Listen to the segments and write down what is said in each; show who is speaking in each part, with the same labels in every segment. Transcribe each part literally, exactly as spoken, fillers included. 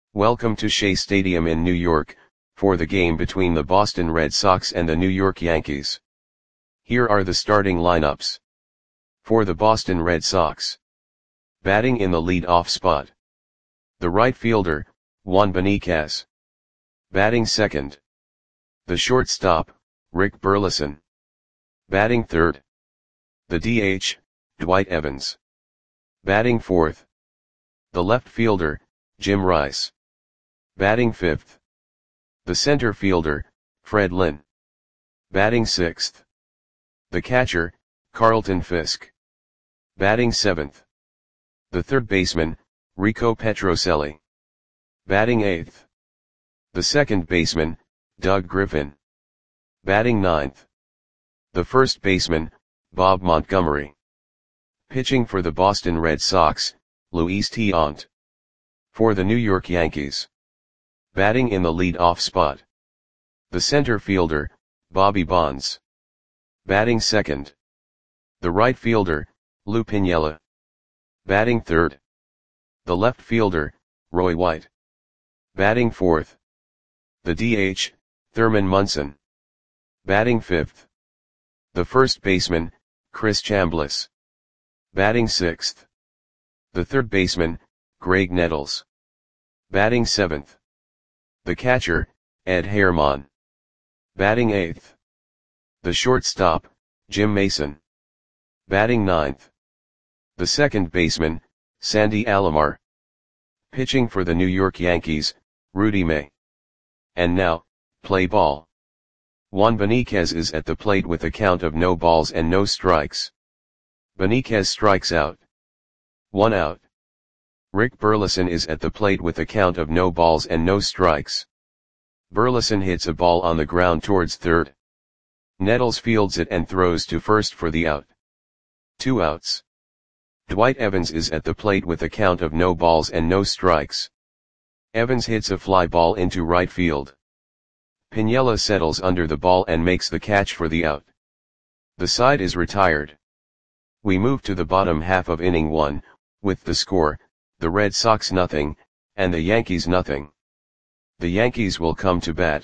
Speaker 1: Welcome to Shea Stadium in New York, for the game between the Boston Red Sox and the New York Yankees. Here are the starting lineups. For the Boston Red Sox. Batting in the lead-off spot. The right fielder, Juan Beniquez. Batting second. The shortstop, Rick Burleson. Batting third. The D H, Dwight Evans. Batting fourth. The left fielder, Jim Rice. Batting fifth. The center fielder, Fred Lynn. Batting sixth. The catcher, Carlton Fisk. Batting seventh. The third baseman, Rico Petrocelli. Batting eighth. The second baseman, Doug Griffin. Batting ninth. The first baseman, Bob Montgomery. Pitching for the Boston Red Sox, Luis Tiant. For the New York Yankees. Batting in the lead-off spot. The center fielder, Bobby Bonds. Batting second. The right fielder, Lou Piniella. Batting third. The left fielder, Roy White. Batting fourth. The D H, Thurman Munson. Batting fifth. The first baseman, Chris Chambliss. Batting sixth. The third baseman, Greg Nettles. Batting seventh. The catcher, Ed Herman. Batting eighth. The shortstop, Jim Mason. Batting ninth. The second baseman, Sandy Alomar. Pitching for the New York Yankees, Rudy May. And now, play ball. Juan Beniquez is at the plate with a count of no balls and no strikes. Beniquez strikes out. One out. Rick Burleson is at the plate with a count of no balls and no strikes. Burleson hits a ball on the ground towards third. Nettles fields it and throws to first for the out. Two outs. Dwight Evans is at the plate with a count of no balls and no strikes. Evans hits a fly ball into right field. Piniella settles under the ball and makes the catch for the out. The side is retired. We move to the bottom half of inning one, with the score, the Red Sox nothing, and the Yankees nothing. The Yankees will come to bat.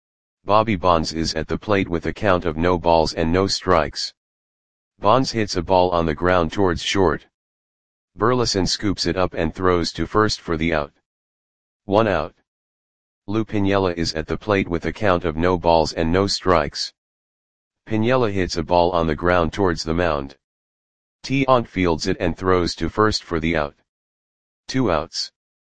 Speaker 1: Bobby Bonds is at the plate with a count of no balls and no strikes. Bonds hits a ball on the ground towards short. Burleson scoops it up and throws to first for the out. One out. Lou Piniella is at the plate with a count of no balls and no strikes. Piniella hits a ball on the ground towards the mound. Tiant fields it and throws to first for the out. Two outs.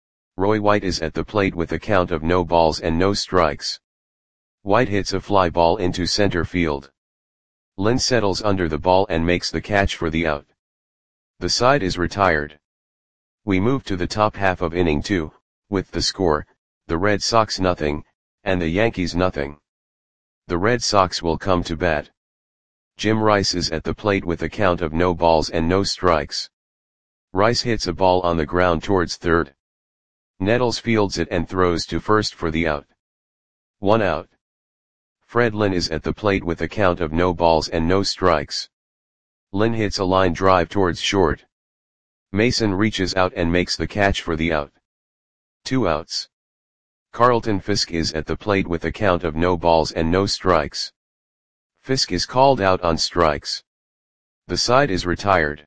Speaker 1: Roy White is at the plate with a count of no balls and no strikes. White hits a fly ball into center field. Lynn settles under the ball and makes the catch for the out. The side is retired. We move to the top half of inning two, with the score, the Red Sox nothing, and the Yankees nothing. The Red Sox will come to bat. Jim Rice is at the plate with a count of no balls and no strikes. Rice hits a ball on the ground towards third. Nettles fields it and throws to first for the out. One out. Fred Lynn is at the plate with a count of no balls and no strikes. Lynn hits a line drive towards short. Mason reaches out and makes the catch for the out. Two outs. Carlton Fisk is at the plate with a count of no balls and no strikes. Fisk is called out on strikes. The side is retired.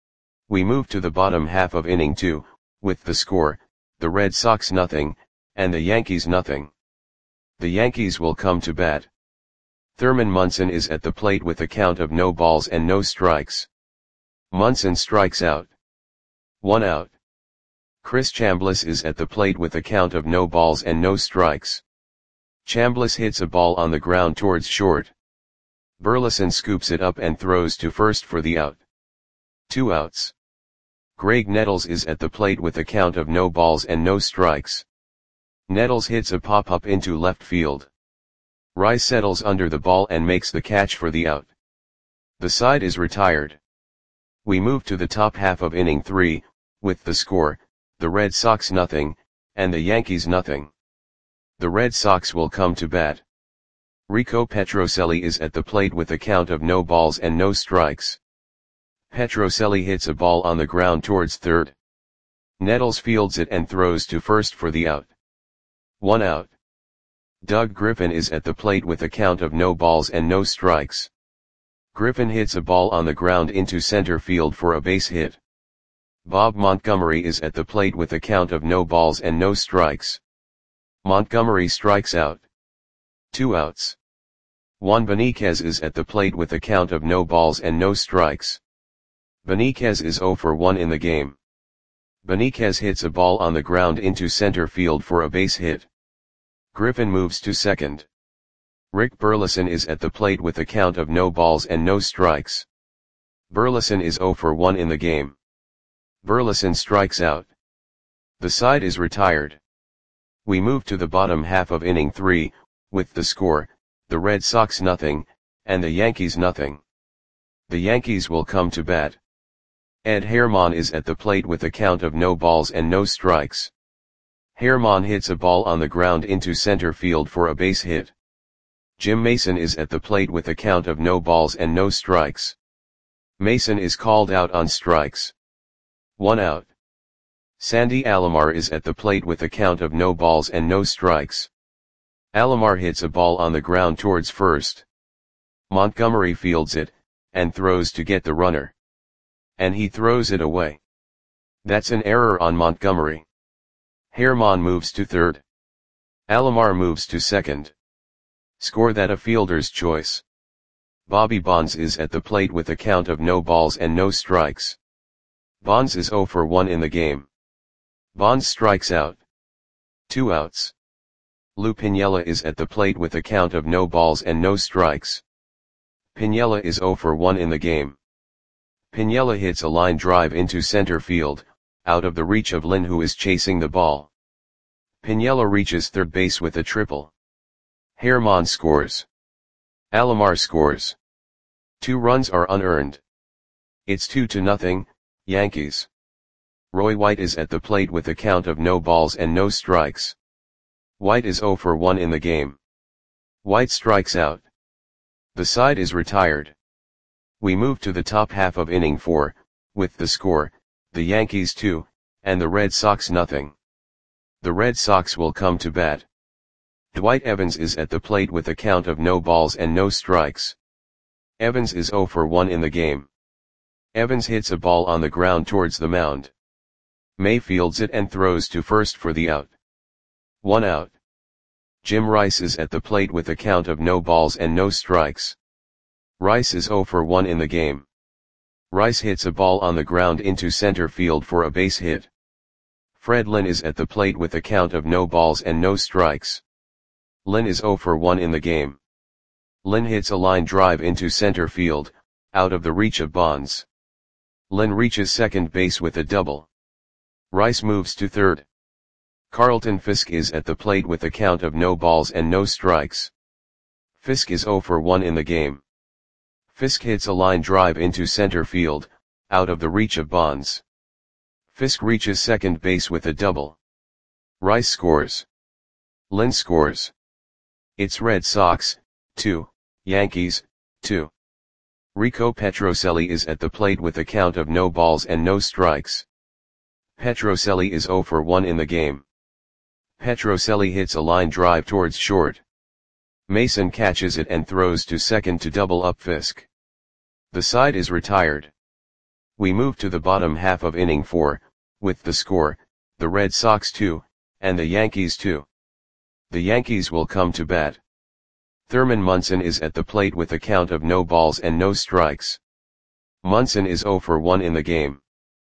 Speaker 1: We move to the bottom half of inning two, with the score, the Red Sox nothing, and the Yankees nothing. The Yankees will come to bat. Thurman Munson is at the plate with a count of no balls and no strikes. Munson strikes out. One out. Chris Chambliss is at the plate with a count of no balls and no strikes. Chambliss hits a ball on the ground towards short. Burleson scoops it up and throws to first for the out. Two outs. Greg Nettles is at the plate with a count of no balls and no strikes. Nettles hits a pop-up into left field. Rice settles under the ball and makes the catch for the out. The side is retired. We move to the top half of inning three, with the score, the Red Sox nothing, and the Yankees nothing. The Red Sox will come to bat. Rico Petrocelli is at the plate with a count of no balls and no strikes. Petrocelli hits a ball on the ground towards third. Nettles fields it and throws to first for the out. One out. Doug Griffin is at the plate with a count of no balls and no strikes. Griffin hits a ball on the ground into center field for a base hit. Bob Montgomery is at the plate with a count of no balls and no strikes. Montgomery strikes out. Two outs. Juan Beniquez is at the plate with a count of no balls and no strikes. Beniquez is zero for one in the game. Beniquez hits a ball on the ground into center field for a base hit. Griffin moves to second. Rick Burleson is at the plate with a count of no balls and no strikes. Burleson is zero for one in the game. Burleson strikes out. The side is retired. We move to the bottom half of inning three, with the score, the Red Sox nothing, and the Yankees nothing. The Yankees will come to bat. Ed Herman is at the plate with a count of no balls and no strikes. Herman hits a ball on the ground into center field for a base hit. Jim Mason is at the plate with a count of no balls and no strikes. Mason is called out on strikes. One out. Sandy Alomar is at the plate with a count of no balls and no strikes. Alomar hits a ball on the ground towards first. Montgomery fields it, and throws to get the runner. And he throws it away. That's an error on Montgomery. Herman moves to third. Alomar moves to second. Score that a fielder's choice. Bobby Bonds is at the plate with a count of no balls and no strikes. Bonds is zero for one in the game. Bonds strikes out. Two outs. Lou Piniella is at the plate with a count of no balls and no strikes. Piniella is zero for one in the game. Piniella hits a line drive into center field, out of the reach of Lynn, who is chasing the ball. Piniella reaches third base with a triple. Herman scores. Alomar scores. Two runs are unearned. It's two to nothing, Yankees. Roy White is at the plate with a count of no balls and no strikes. White is zero for one in the game. White strikes out. The side is retired. We move to the top half of inning four, with the score, the Yankees two, and the Red Sox nothing. The Red Sox will come to bat. Dwight Evans is at the plate with a count of no balls and no strikes. Evans is zero for one in the game. Evans hits a ball on the ground towards the mound. May fields it and throws to first for the out. One out. Jim Rice is at the plate with a count of no balls and no strikes. Rice is zero for one in the game. Rice hits a ball on the ground into center field for a base hit. Fred Lynn is at the plate with a count of no balls and no strikes. Lynn is zero for one in the game. Lynn hits a line drive into center field, out of the reach of Bonds. Lynn reaches second base with a double. Rice moves to third. Carlton Fisk is at the plate with a count of no balls and no strikes. Fisk is zero for one in the game. Fisk hits a line drive into center field, out of the reach of Bonds. Fisk reaches second base with a double. Rice scores. Lynn scores. It's Red Sox, two, Yankees, two. Rico Petrocelli is at the plate with a count of no balls and no strikes. Petrocelli is zero for one in the game. Petrocelli hits a line drive towards short. Mason catches it and throws to second to double up Fisk. The side is retired. We move to the bottom half of inning four, with the score, the Red Sox two, and the Yankees two. The Yankees will come to bat. Thurman Munson is at the plate with a count of no balls and no strikes. Munson is zero for one in the game.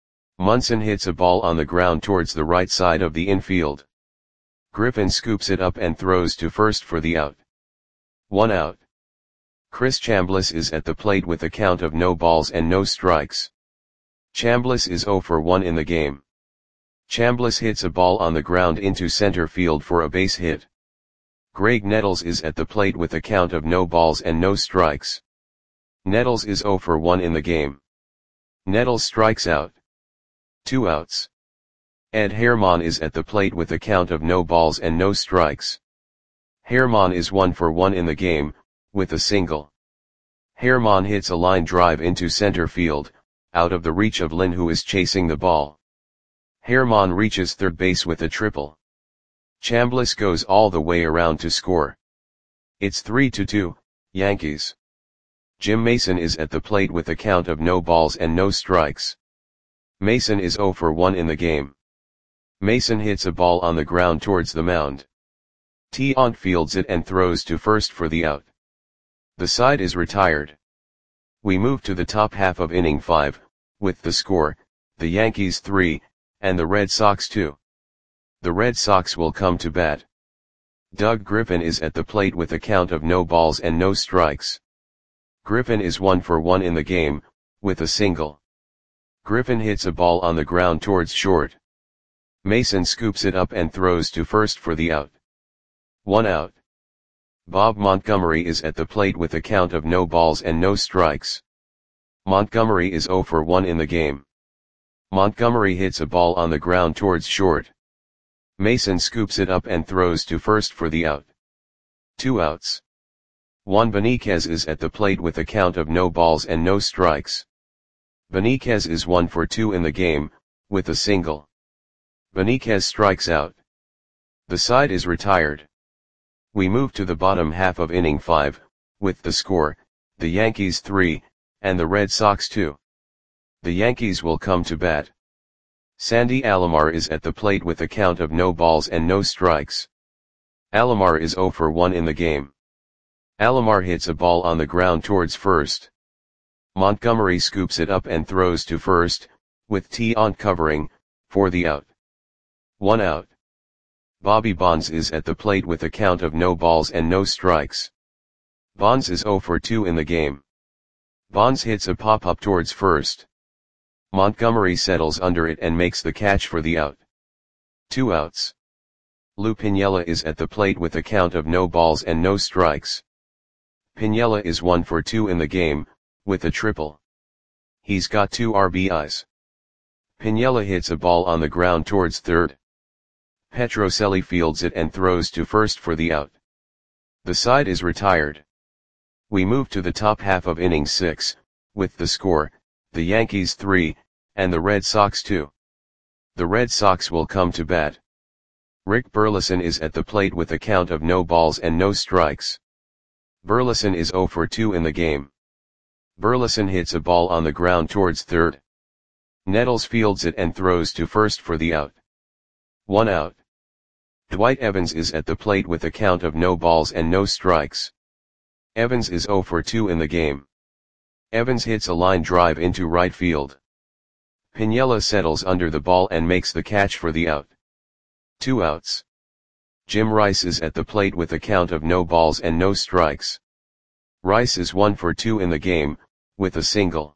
Speaker 1: Munson hits a ball on the ground towards the right side of the infield. Griffin scoops it up and throws to first for the out. One out. Chris Chambliss is at the plate with a count of no balls and no strikes. Chambliss is zero for one in the game. Chambliss hits a ball on the ground into center field for a base hit. Greg Nettles is at the plate with a count of no balls and no strikes. Nettles is zero for one in the game. Nettles strikes out. Two outs. Ed Herman is at the plate with a count of no balls and no strikes. Herman is one for one in the game, with a single. Herman hits a line drive into center field, out of the reach of Lynn, who is chasing the ball. Herman reaches third base with a triple. Chambliss goes all the way around to score. It's three to two, Yankees. Jim Mason is at the plate with a count of no balls and no strikes. Mason is zero for one in the game. Mason hits a ball on the ground towards the mound. Tiant fields it and throws to first for the out. The side is retired. We move to the top half of inning five, with the score, the Yankees three, and the Red Sox two. The Red Sox will come to bat. Doug Griffin is at the plate with a count of no balls and no strikes. Griffin is one for one in the game, with a single. Griffin hits a ball on the ground towards short. Mason scoops it up and throws to first for the out. One out. Bob Montgomery is at the plate with a count of no balls and no strikes. Montgomery is zero for one in the game. Montgomery hits a ball on the ground towards short. Mason scoops it up and throws to first for the out. Two outs. Juan Beniquez is at the plate with a count of no balls and no strikes. Beniquez is one for two in the game, with a single. Beniquez strikes out. The side is retired. We move to the bottom half of inning five, with the score, the Yankees three, and the Red Sox two. The Yankees will come to bat. Sandy Alomar is at the plate with a count of no balls and no strikes. Alomar is zero for one in the game. Alomar hits a ball on the ground towards first. Montgomery scoops it up and throws to first, with Tiant covering, for the out. One out. Bobby Bonds is at the plate with a count of no balls and no strikes. Bonds is zero for two in the game. Bonds hits a pop-up towards first. Montgomery settles under it and makes the catch for the out. Two outs. Lou Piniella is at the plate with a count of no balls and no strikes. Piniella is one for two in the game, with a triple. He's got two R B Is. Piniella hits a ball on the ground towards third. Petrocelli fields it and throws to first for the out. The side is retired. We move to the top half of inning six, with the score, the Yankees three, and the Red Sox two. The Red Sox will come to bat. Rick Burleson is at the plate with a count of no balls and no strikes. Burleson is zero for two in the game. Burleson hits a ball on the ground towards third. Nettles fields it and throws to first for the out. One out. Dwight Evans is at the plate with a count of no balls and no strikes. Evans is zero for two in the game. Evans hits a line drive into right field. Piniella settles under the ball and makes the catch for the out. Two outs. Jim Rice is at the plate with a count of no balls and no strikes. Rice is one for two in the game, with a single.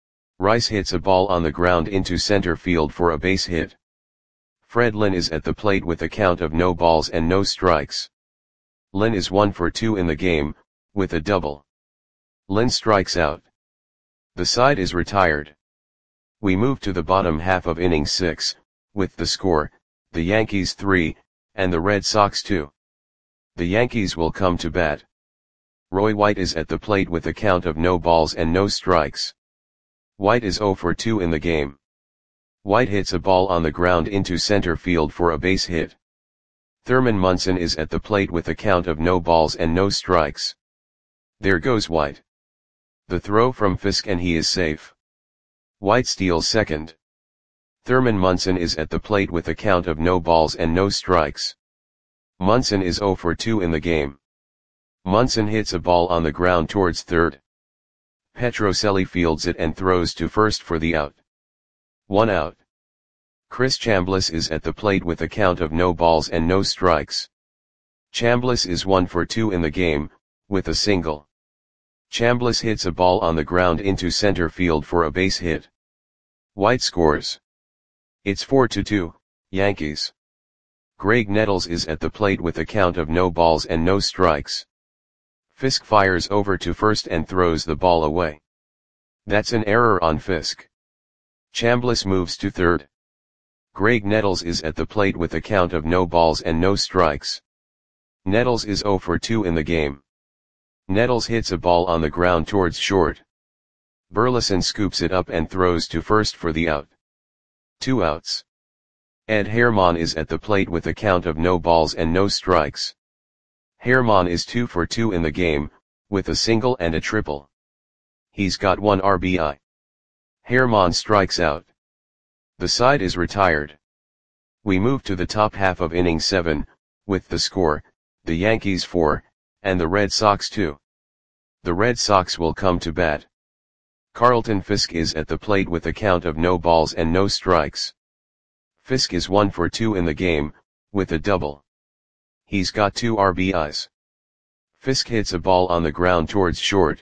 Speaker 1: Rice hits a ball on the ground into center field for a base hit. Fred Lynn is at the plate with a count of no balls and no strikes. Lynn is one for two in the game, with a double. Lynn strikes out. The side is retired. We move to the bottom half of inning six, with the score, the Yankees three, and the Red Sox two. The Yankees will come to bat. Roy White is at the plate with a count of no balls and no strikes. White is zero for two in the game. White hits a ball on the ground into center field for a base hit. Thurman Munson is at the plate with a count of no balls and no strikes. There goes White. The throw from Fisk and he is safe. White steals second. Thurman Munson is at the plate with a count of no balls and no strikes. Munson is zero for two in the game. Munson hits a ball on the ground towards third. Petrocelli fields it and throws to first for the out. One out. Chris Chambliss is at the plate with a count of no balls and no strikes. Chambliss is one for two in the game, with a single. Chambliss hits a ball on the ground into center field for a base hit. White scores. It's four to two, Yankees. Greg Nettles is at the plate with a count of no balls and no strikes. Fisk fires over to first and throws the ball away. That's an error on Fisk. Chambliss moves to third. Greg Nettles is at the plate with a count of no balls and no strikes. Nettles is zero for two in the game. Nettles hits a ball on the ground towards short. Burleson scoops it up and throws to first for the out. Two outs. Ed Herman is at the plate with a count of no balls and no strikes. Herman is two for two in the game, with a single and a triple. He's got one R B I. Herman strikes out. The side is retired. We move to the top half of inning seven, with the score, the Yankees four, and the Red Sox two. The Red Sox will come to bat. Carlton Fisk is at the plate with a count of no balls and no strikes. Fisk is one for two in the game, with a double. He's got two R B Is. Fisk hits a ball on the ground towards short.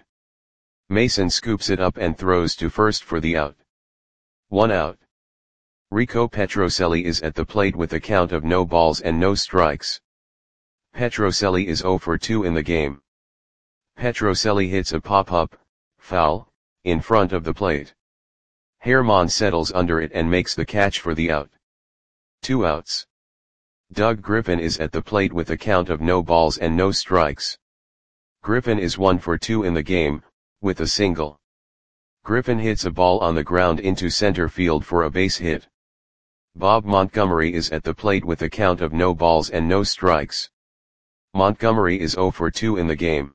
Speaker 1: Mason scoops it up and throws to first for the out. One out. Rico Petrocelli is at the plate with a count of no balls and no strikes. Petrocelli is zero for two in the game. Petrocelli hits a pop-up, foul, in front of the plate. Herman settles under it and makes the catch for the out. Two outs. Doug Griffin is at the plate with a count of no balls and no strikes. Griffin is one for two in the game, with a single. Griffin hits a ball on the ground into center field for a base hit. Bob Montgomery is at the plate with a count of no balls and no strikes. Montgomery is zero for two in the game.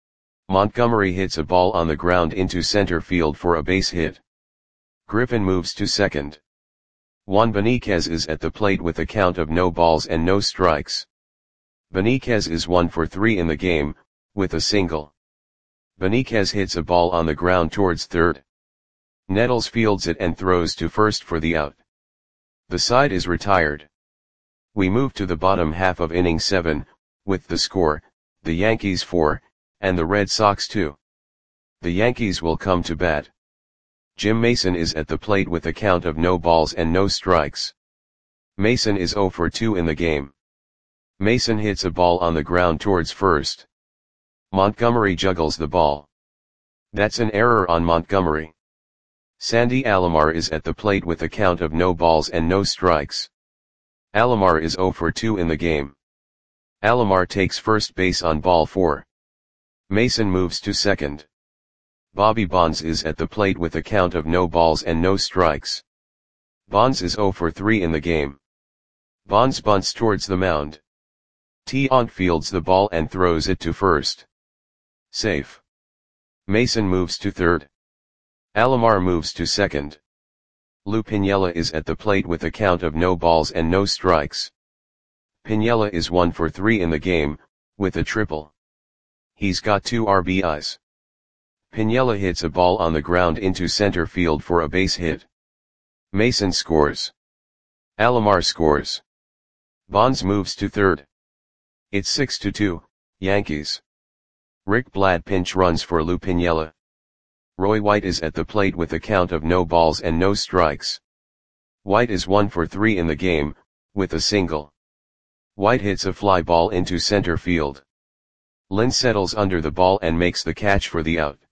Speaker 1: Montgomery hits a ball on the ground into center field for a base hit. Griffin moves to second. Juan Beniquez is at the plate with a count of no balls and no strikes. Beniquez is one for three in the game, with a single. Beniquez hits a ball on the ground towards third. Nettles fields it and throws to first for the out. The side is retired. We move to the bottom half of inning seven, with the score, the Yankees four, and the Red Sox two. The Yankees will come to bat. Jim Mason is at the plate with a count of no balls and no strikes. Mason is zero for two in the game. Mason hits a ball on the ground towards first. Montgomery juggles the ball. That's an error on Montgomery. Sandy Alomar is at the plate with a count of no balls and no strikes. Alomar is zero for two in the game. Alomar takes first base on ball four. Mason moves to second. Bobby Bonds is at the plate with a count of no balls and no strikes. Bonds is zero for three in the game. Bonds bunts towards the mound. Tiant fields the ball and throws it to first. Safe. Mason moves to third. Alomar moves to second. Lou Piniella is at the plate with a count of no balls and no strikes. Piniella is one for three in the game, with a triple. He's got two R B Is. Piniella hits a ball on the ground into center field for a base hit. Mason scores. Alomar scores. Bonds moves to third. It's six to two, Yankees. Rick Blatt pinch runs for Lou Piniella. Roy White is at the plate with a count of no balls and no strikes. White is one for three in the game, with a single. White hits a fly ball into center field. Lynn settles under the ball and makes the catch for the out.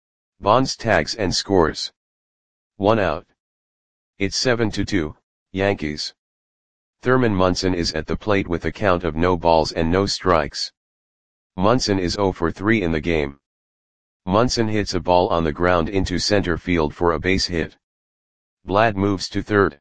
Speaker 1: Bonds tags and scores. One out. It's seven to two, Yankees. Thurman Munson is at the plate with a count of no balls and no strikes. Munson is zero for three in the game. Munson hits a ball on the ground into center field for a base hit. Blatt moves to third.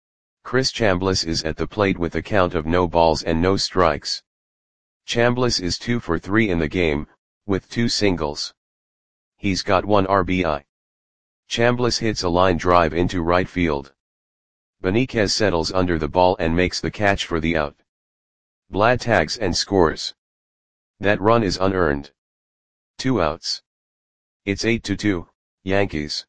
Speaker 1: Chris Chambliss is at the plate with a count of no balls and no strikes. Chambliss is two for three in the game, with two singles. He's got one R B I. Chambliss hits a line drive into right field. Beniquez settles under the ball and makes the catch for the out. Blatt tags and scores. That run is unearned. Two outs. It's eight to two, Yankees.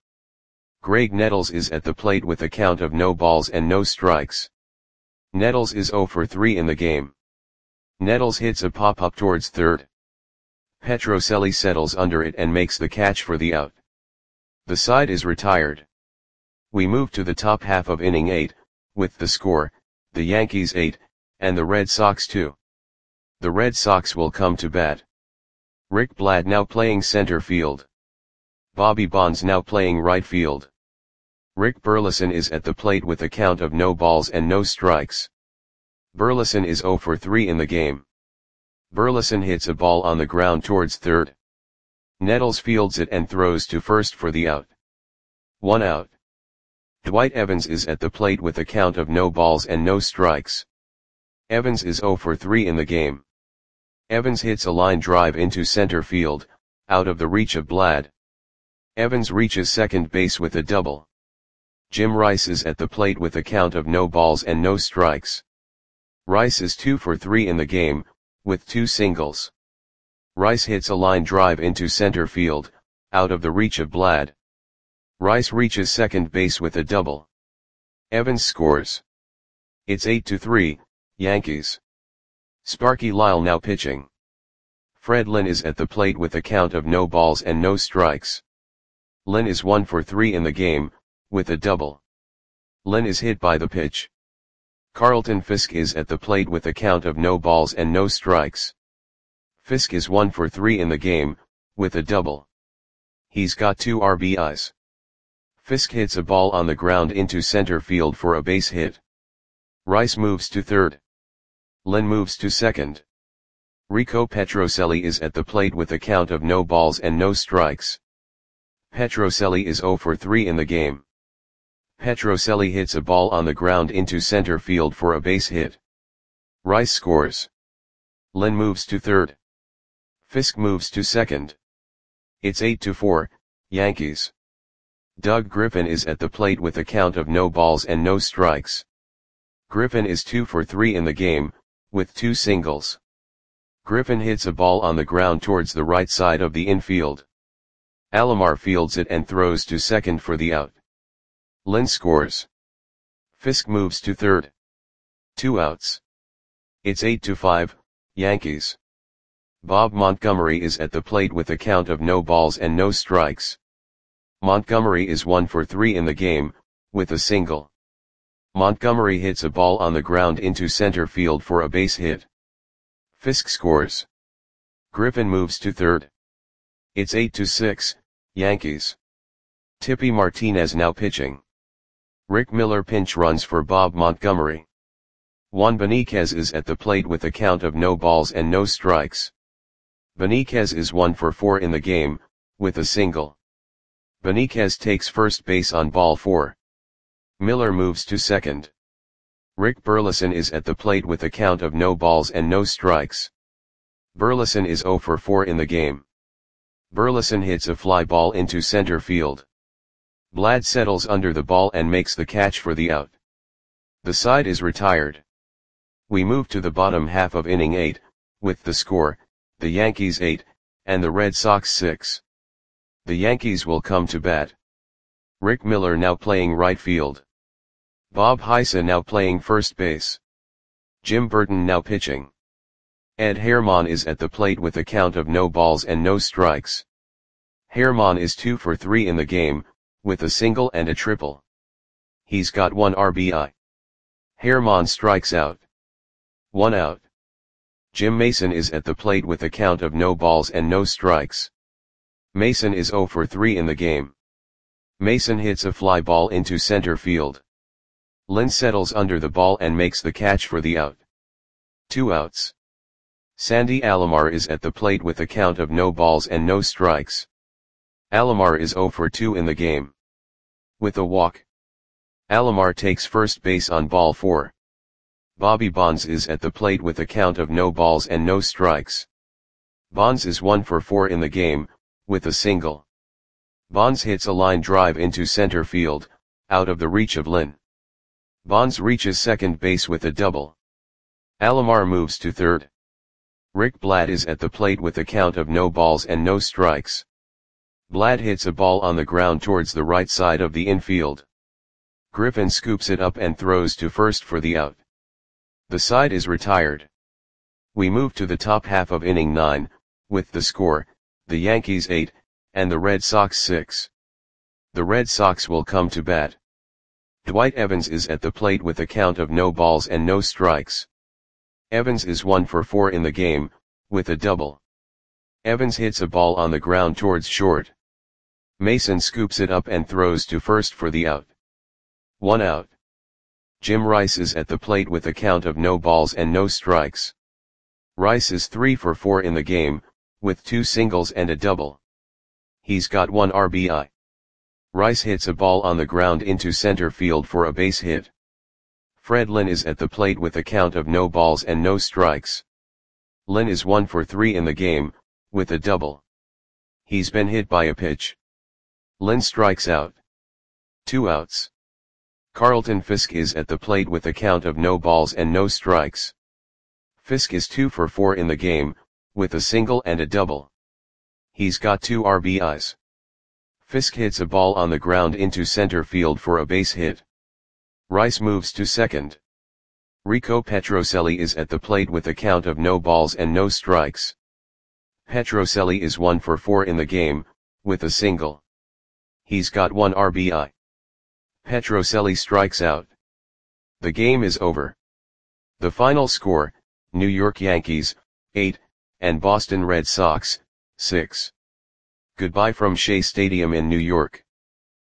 Speaker 1: Greg Nettles is at the plate with a count of no balls and no strikes. Nettles is zero for three in the game. Nettles hits a pop-up towards third. Petrocelli settles under it and makes the catch for the out. The side is retired. We move to the top half of inning eight, with the score, the Yankees eight, and the Red Sox two. The Red Sox will come to bat. Rick Blatt now playing center field. Bobby Bonds now playing right field. Rick Burleson is at the plate with a count of no balls and no strikes. Burleson is zero for three in the game. Burleson hits a ball on the ground towards third. Nettles fields it and throws to first for the out. One out. Dwight Evans is at the plate with a count of no balls and no strikes. Evans is zero for three in the game. Evans hits a line drive into center field, out of the reach of Blad. Evans reaches second base with a double. Jim Rice is at the plate with a count of no balls and no strikes. Rice is two for three in the game, with two singles. Rice hits a line drive into center field, out of the reach of Blad. Rice reaches second base with a double. Evans scores. It's eight to three, Yankees. Sparky Lyle now pitching. Fred Lynn is at the plate with a count of no balls and no strikes. Lynn is one for three in the game, with a double. Lynn is hit by the pitch. Carlton Fisk is at the plate with a count of no balls and no strikes. Fisk is one for three in the game, with a double. He's got two R B Is. Fisk hits a ball on the ground into center field for a base hit. Rice moves to third. Lynn moves to second. Rico Petrocelli is at the plate with a count of no balls and no strikes. Petrocelli is zero for three in the game. Petrocelli hits a ball on the ground into center field for a base hit. Rice scores. Lynn moves to third. Fisk moves to second. It's eight to four, Yankees. Doug Griffin is at the plate with a count of no balls and no strikes. Griffin is two for three in the game, with two singles. Griffin hits a ball on the ground towards the right side of the infield. Alomar fields it and throws to second for the out. Lynn scores. Fisk moves to third. Two outs. It's eight to five, Yankees. Bob Montgomery is at the plate with a count of no balls and no strikes. Montgomery is one for three in the game, with a single. Montgomery hits a ball on the ground into center field for a base hit. Fisk scores. Griffin moves to third. It's eight to six, Yankees. Tippy Martinez now pitching. Rick Miller pinch runs for Bob Montgomery. Juan Beniquez is at the plate with a count of no balls and no strikes. Beniquez is one for four in the game, with a single. Beniquez takes first base on ball four. Miller moves to second. Rick Burleson is at the plate with a count of no balls and no strikes. Burleson is zero for four in the game. Burleson hits a fly ball into center field. Blad settles under the ball and makes the catch for the out. The side is retired. We move to the bottom half of inning eight, with the score, the Yankees eight, and the Red Sox six. The Yankees will come to bat. Rick Miller now playing right field. Bob Heisa now playing first base. Jim Burton now pitching. Ed Herman is at the plate with a count of no balls and no strikes. Herman is two for three in the game, with a single and a triple. He's got one R B I. Herman strikes out. One out. Jim Mason is at the plate with a count of no balls and no strikes. Mason is zero for three in the game. Mason hits a fly ball into center field. Lynn settles under the ball and makes the catch for the out. Two outs. Sandy Alomar is at the plate with a count of no balls and no strikes. Alomar is zero for two in the game. With a walk. Alomar takes first base on ball four. Bobby Bonds is at the plate with a count of no balls and no strikes. Bonds is one for four in the game, with a single. Bonds hits a line drive into center field, out of the reach of Lynn. Bonds reaches second base with a double. Alomar moves to third. Rick Blad is at the plate with a count of no balls and no strikes. Blad hits a ball on the ground towards the right side of the infield. Griffin scoops it up and throws to first for the out. The side is retired. We move to the top half of inning nine, with the score, the Yankees eight, and the Red Sox six. The Red Sox will come to bat. Dwight Evans is at the plate with a count of no balls and no strikes. Evans is one for four in the game, with a double. Evans hits a ball on the ground towards short. Mason scoops it up and throws to first for the out. One out. Jim Rice is at the plate with a count of no balls and no strikes. Rice is three for four in the game, with two singles and a double. He's got one R B I. Rice hits a ball on the ground into center field for a base hit. Fred Lynn is at the plate with a count of no balls and no strikes. Lynn is one for three in the game, with a double. He's been hit by a pitch. Lynn strikes out. Two outs. Carlton Fisk is at the plate with a count of no balls and no strikes. Fisk is two for four in the game, with a single and a double. He's got two R B Is. Fisk hits a ball on the ground into center field for a base hit. Rice moves to second. Rico Petrocelli is at the plate with a count of no balls and no strikes. Petrocelli is one for four in the game, with a single. He's got one R B I. Petrocelli strikes out. The game is over. The final score, New York Yankees, eight, and Boston Red Sox, six. Goodbye from Shea Stadium in New York.